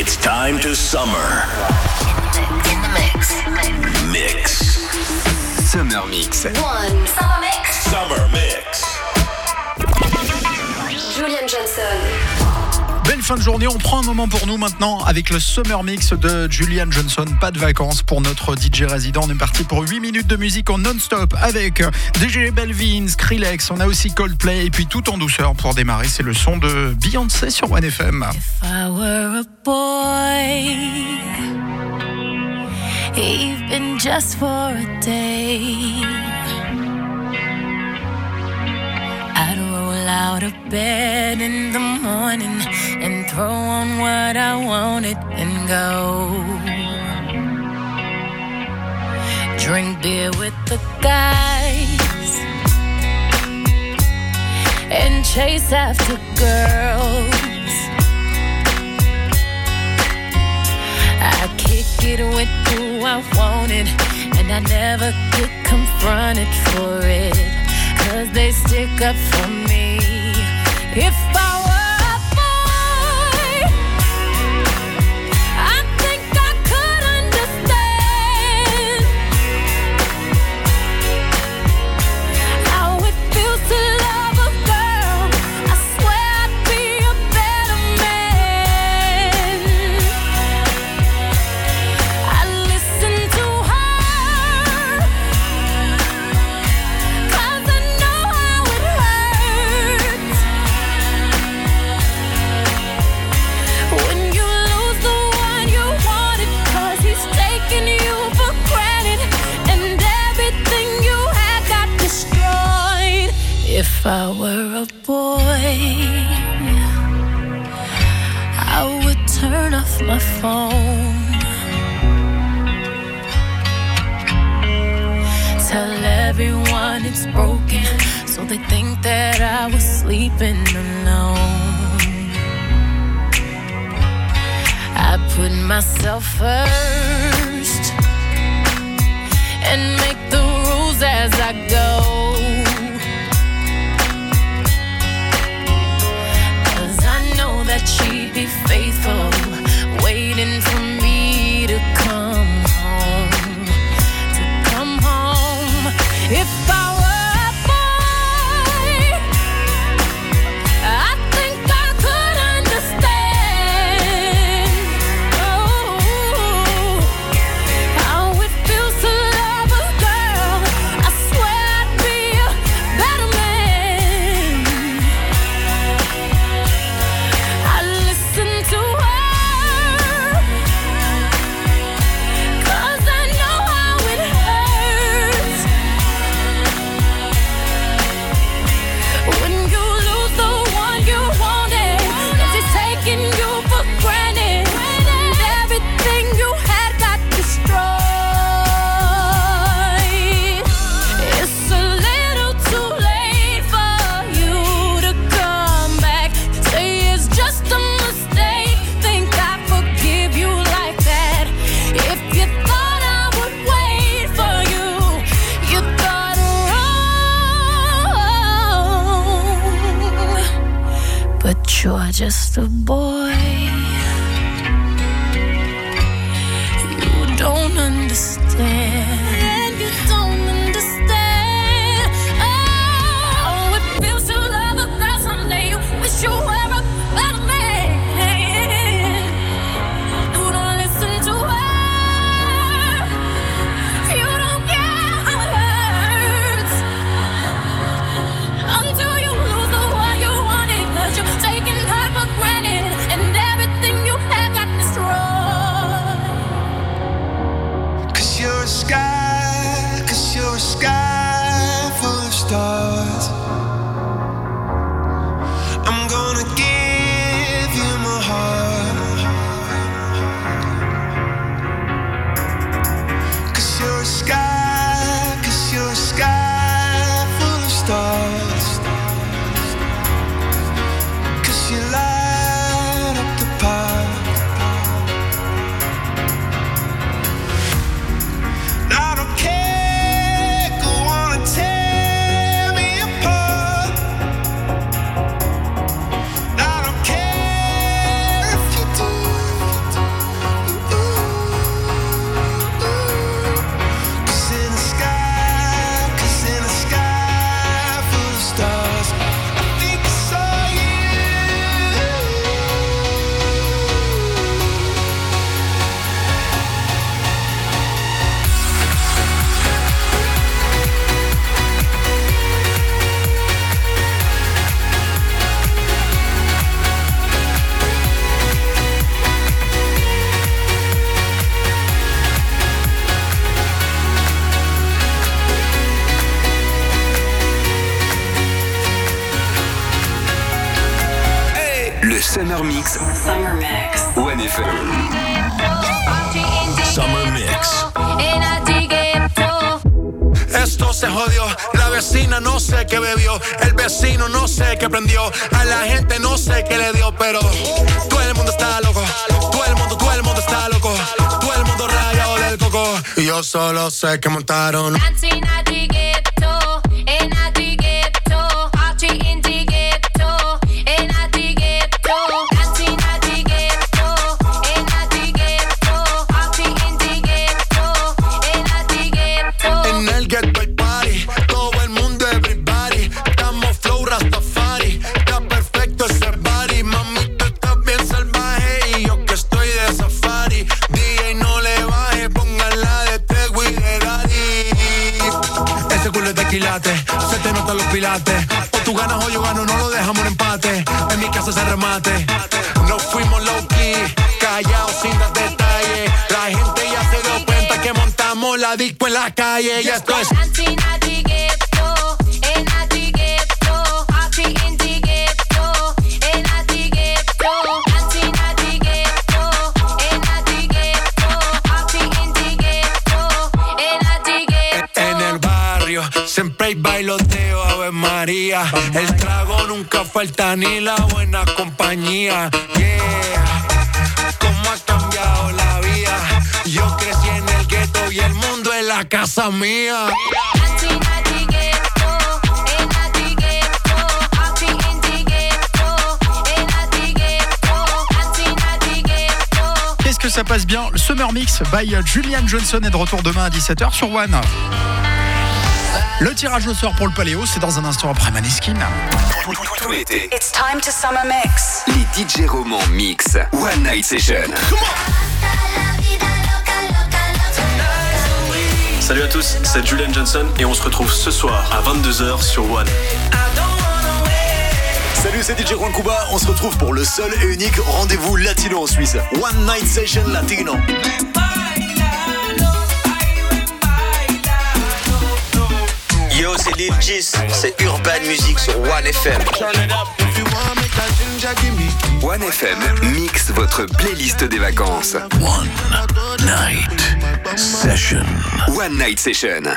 It's time to summer. In the mix. Summer Mix. One. Summer mix. Summer Mix. Julian Johnson. Belle fin de journée, on prend un moment pour nous maintenant avec le Summer Mix de Julian Johnson. Pas de vacances pour notre DJ résident. On est parti pour 8 minutes de musique en non-stop avec DJ Balvin, Skrillex. On a aussi Coldplay et puis tout en douceur pour démarrer. C'est le son de Beyoncé sur 1FM. If I were a boy, even just for a day, I'd roll out of bed in the morning and throw on what I wanted and go drink beer with the guys and chase after girls. I kick it with who I wanted, and I never get confronted for it, 'cause they stick up for me. If I were a boy, I think I could understand how it feels to love a girl. I swear I'd be a better man. I listen to her, 'cause I know how it hurts when you lose the one you wanted, 'cause he's taking you for granted and everything you had got destroyed. If I were a boy, I would turn off my phone, tell everyone it's broken, so they think that I was sleeping alone. I put myself first and make the rules as I go, 'cause I know that she'd be faithful, waiting for me to come home, If I were a boy, I think I could understand how it feels to love a girl. I swear I'd be a better man. I listen to her, 'cause I know how it hurts when you lose the one you wanted, 'cause he's taking you for granted and everything you had got destroyed. It's a little too late for you to come back, say it's just a mistake, think I forgive you like that. If you thought I would wait for you, you thought wrong, but you're just a boy. You don't understand. You don't understand. Oh, it feels to love a girl someday. You wish you were a better man. You don't listen to her. You don't care how it hurts until you lose the one you wanted, 'cause you're taking her for granted and everything you had got destroyed. 'Cause you're a sky Le Summer Mix. Summer Mix. One FM. Summer Mix. Esto se jodió, la vecina no sé qué bebió, el vecino no sé qué prendió, a la gente no sé qué le dio, pero todo el mundo está loco, todo el mundo está loco, todo el mundo rayado del coco, y yo solo sé que montaron. Se te notan los pilates. O tú ganas o yo gano, no lo dejamos en empate. En mi casa se remate. No fuimos low key, callados sin dar detalles. La gente ya se dio cuenta que montamos la disco en la calle. Y esto es siempre hay bailoteo, Ave María. El trago nunca falta ni la buena compañía. Yeah, cómo ha cambiado la vida. Yo crecí en el gueto y el mundo es la casa mía. Qu'est-ce que ça passe bien? Le Summer Mix by Julian Johnson est de retour demain à 17h sur One. Le tirage au sort pour le Paléo, c'est dans un instant après Maneskin. Tout l'été, It's time to Summer Mix. les DJ romans mix. One Night Session. Salut à tous, c'est Julian Johnson et on se retrouve ce soir à 22h sur One. Salut, c'est DJ Juan Cuba. On se retrouve pour le seul et unique rendez-vous latino en Suisse. One Night Session Latino. Yo, c'est Lil Gis, c'est Urban Music sur One FM. One FM mixe votre playlist des vacances. One Night Session. One Night Session.